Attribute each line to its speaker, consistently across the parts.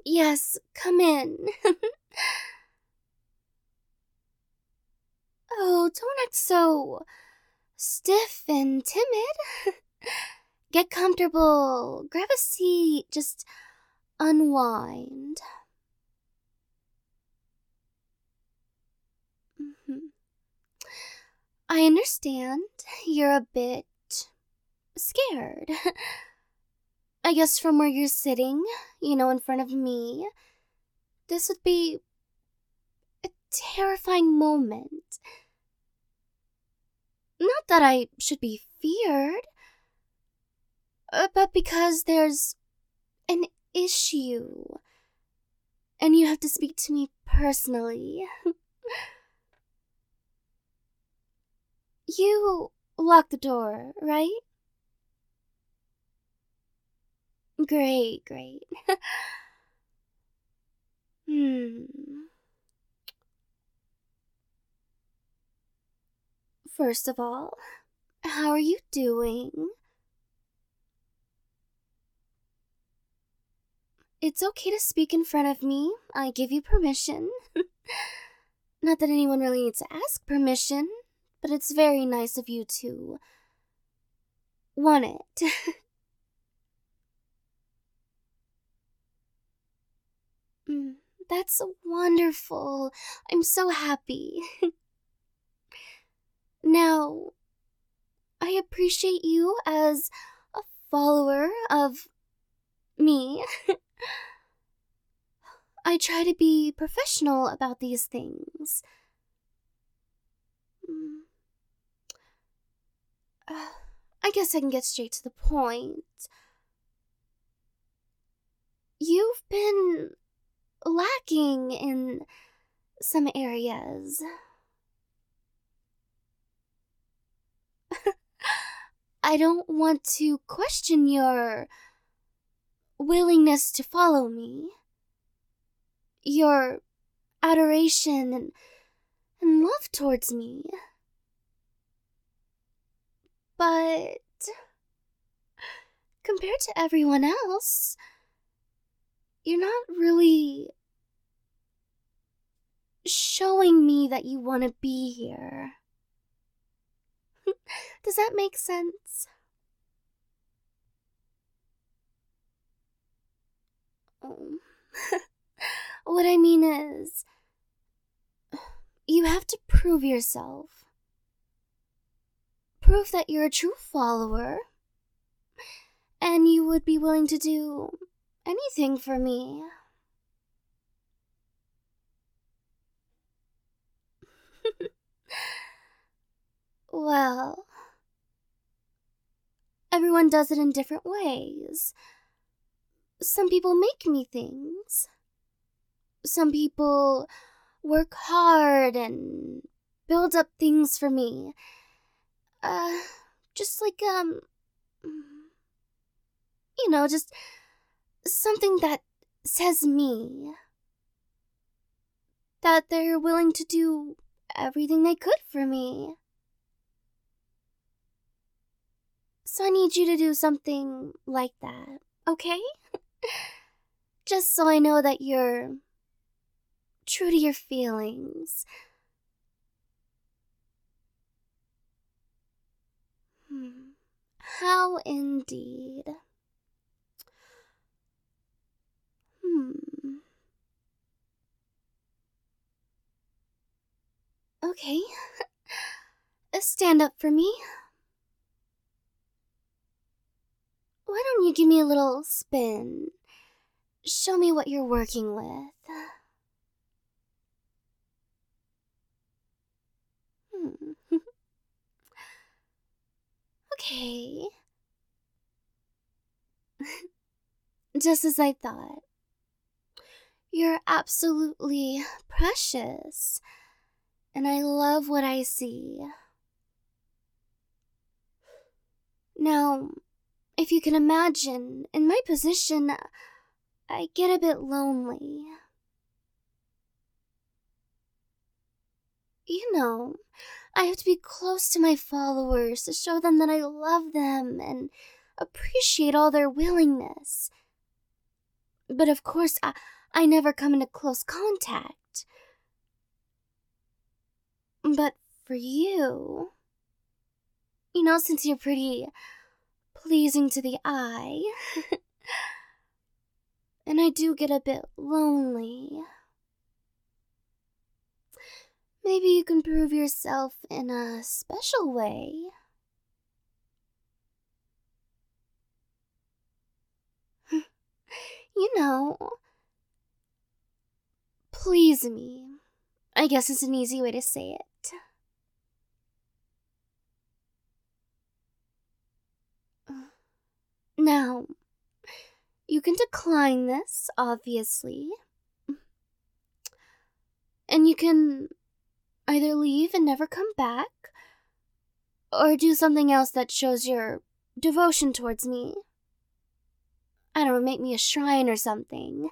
Speaker 1: Yes, come in. Oh, don't act so stiff and timid. Get comfortable, grab a seat, just unwind. Mhm. I understand you're a bit scared. I guess from where you're sitting, in front of me, this would be a terrifying moment. Not that I should be feared, but because there's an issue, and you have to speak to me personally. You locked the door, right? Great, great. Hmm. First of all, how are you doing? It's okay to speak in front of me. I give you permission. Not that anyone really needs to ask permission, but it's very nice of you to want it. Mm, that's wonderful. I'm so happy. Now, I appreciate you as a follower of me. I try to be professional about these things. Mm, I guess I can get straight to the point. You've been lacking in some areas. I don't want to question your willingness to follow me, your adoration and love towards me. But compared to everyone else, you're not really showing me that you want to be here. Does that make sense? Um, what I mean is, you have to prove yourself. Prove that you're a true follower, and you would be willing to do anything for me. Well, everyone does it in different ways. Some people make me things. Some people work hard and build up things for me. Uh, just like, just something that says me. That they're willing to do everything they could for me. So I need you to do something like that, okay? Just so I know that you're true to your feelings. Hmm. How indeed. Hmm. Okay. Stand up for me. Why don't you give me a little spin? Show me what you're working with. Hmm. Okay. Just as I thought. You're absolutely precious, and I love what I see. Now, if you can imagine, in my position, I get a bit lonely. I have to be close to my followers to show them that I love them and appreciate all their willingness. But of course, I never come into close contact. But for you, since you're pretty pleasing to the eye, and I do get a bit lonely, maybe you can prove yourself in a special way. Please me. I guess it's an easy way to say it. Now, you can decline this, obviously. And you can either leave and never come back, or do something else that shows your devotion towards me. I don't know, make me a shrine or something.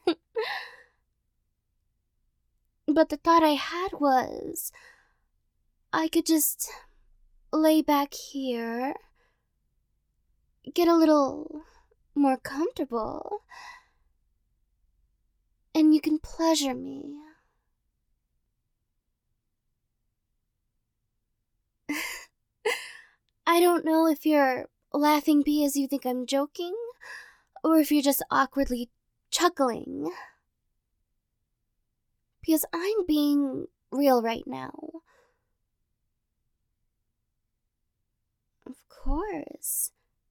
Speaker 1: But the thought I had was, I could just lay back here, get a little more comfortable, and you can pleasure me. I don't know if you're laughing because you think I'm joking, or if you're just awkwardly chuckling. Because I'm being real right now. Of course.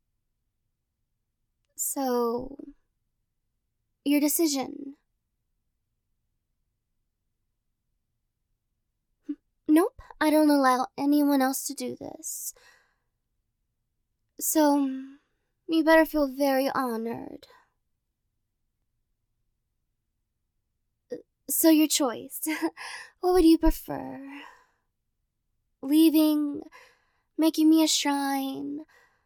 Speaker 1: So, your decision. Nope, I don't allow anyone else to do this. So, you better feel very honored. So your choice. What would you prefer? Leaving, making me a shrine,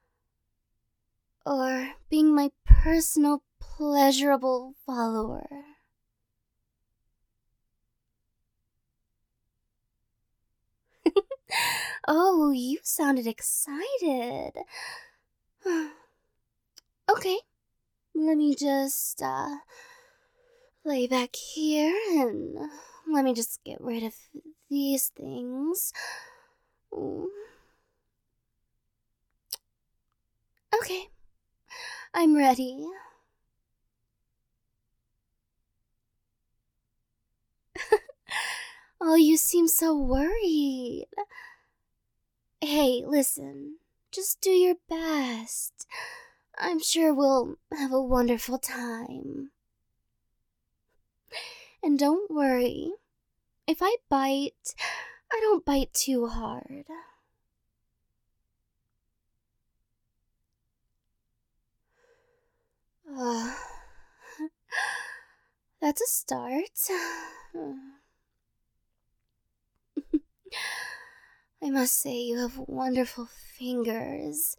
Speaker 1: or being my personal, pleasurable follower? Oh, you sounded excited. Okay, let me just, lay back here and let me just get rid of these things. Okay, I'm ready. Oh, you seem so worried. Hey, listen, just do your best. I'm sure we'll have a wonderful time. And don't worry, if I bite, I don't bite too hard. That's a start. I must say you have wonderful fingers.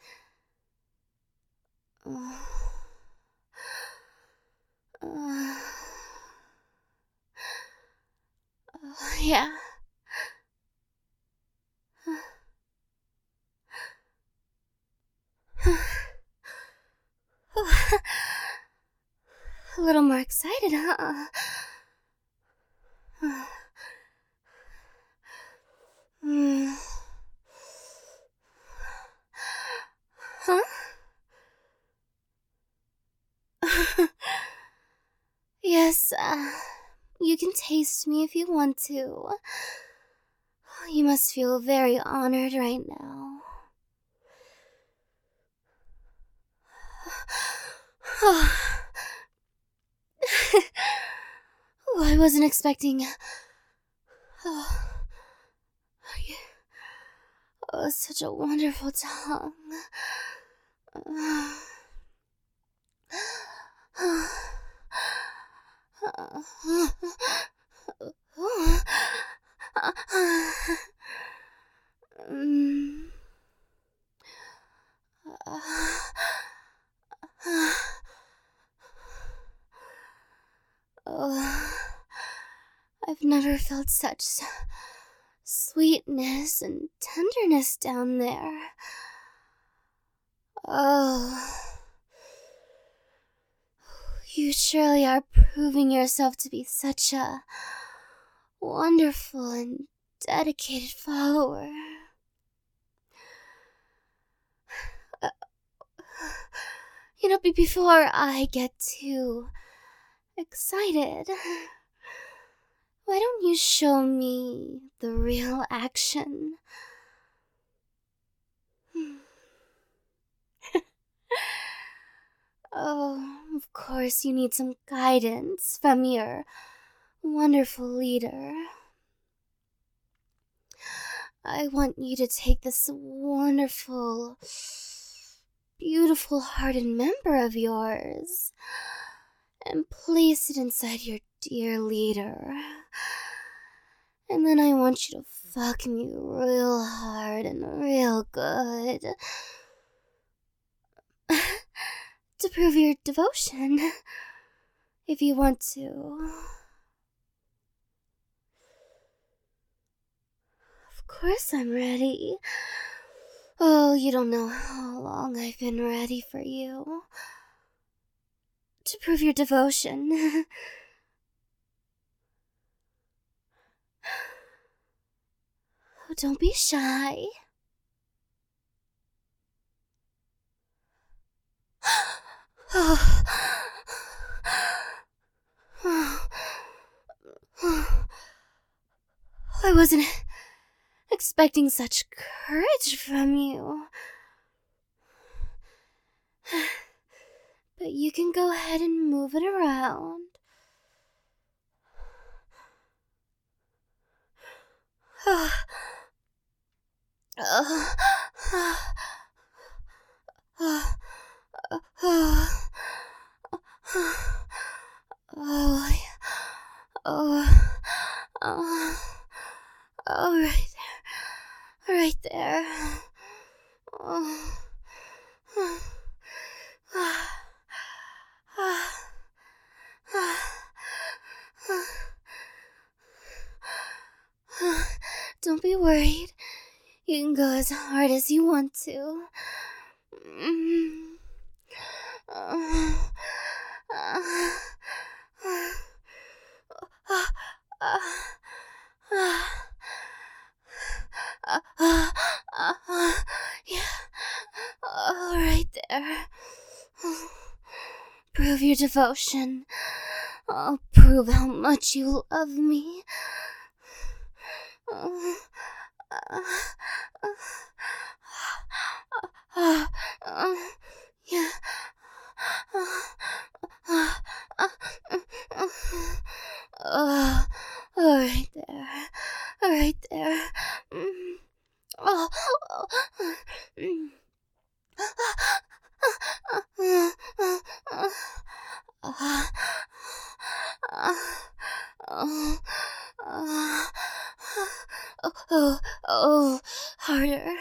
Speaker 1: Yeah. A little more excited, huh? Huh? Yes, you can taste me if you want to. You must feel very honored right now. Oh, I wasn't expecting. Such a wonderful tongue. I've never felt such sweetness and tenderness down there. Oh, You surely are proving yourself to be such a wonderful and dedicated follower. Before I get too excited, why don't you show me the real action? Oh, of course you need some guidance from your wonderful leader. I want you to take this wonderful, beautiful-hearted member of yours and place it inside your dear leader. And then I want you to fuck me real hard and real good to prove your devotion, if you want to. Of course I'm ready. Oh, you don't know how long I've been ready for you. To prove your devotion. Oh, don't be shy. I wasn't expecting such courage from you. But you can go ahead and move it around. Right there. Don't be worried. You can go as hard as you want to. Yeah. Right there. Prove your devotion. I'll prove how much you love me. Yeah. Right there. Right there. Harder.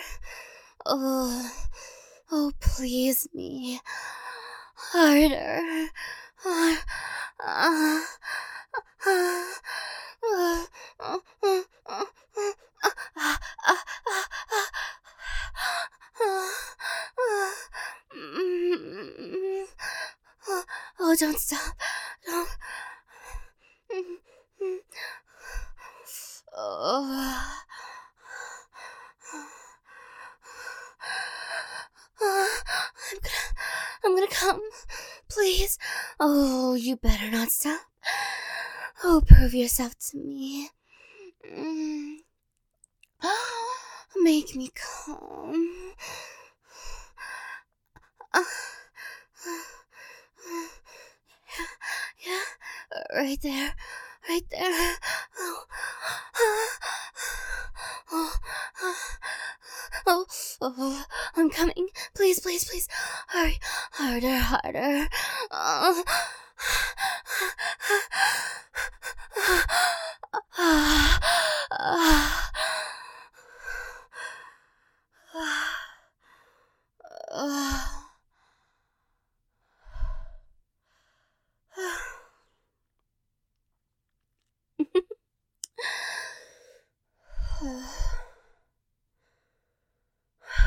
Speaker 1: Oh, please me. Harder. Oh, don't stop. Don't. I'm gonna come. Please. Oh, you better not stop. Oh, prove yourself to me. Make me come. Yeah, right there. Right there. Oh, I'm coming. Please, please, please. Hurry. Harder.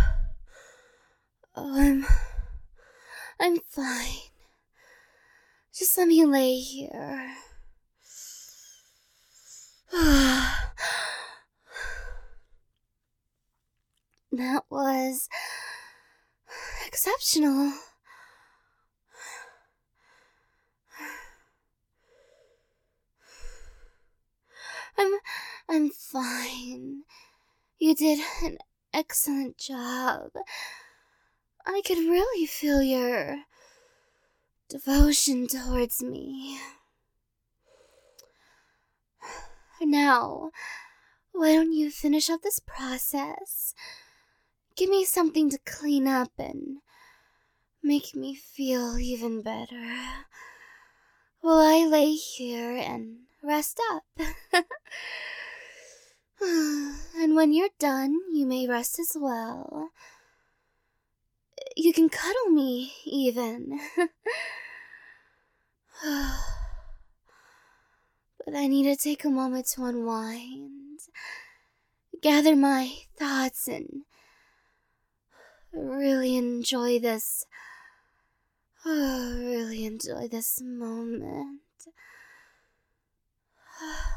Speaker 1: Oh, I'm fine. Just let me lay here. That was exceptional. I'm fine. You did an excellent job. I could really feel your devotion towards me. Now, why don't you finish up this process? Give me something to clean up and make me feel even better while I lay here and rest up. And when you're done, you may rest as well. You can cuddle me, even. But I need to take a moment to unwind, gather my thoughts, and really enjoy this. Really enjoy this moment.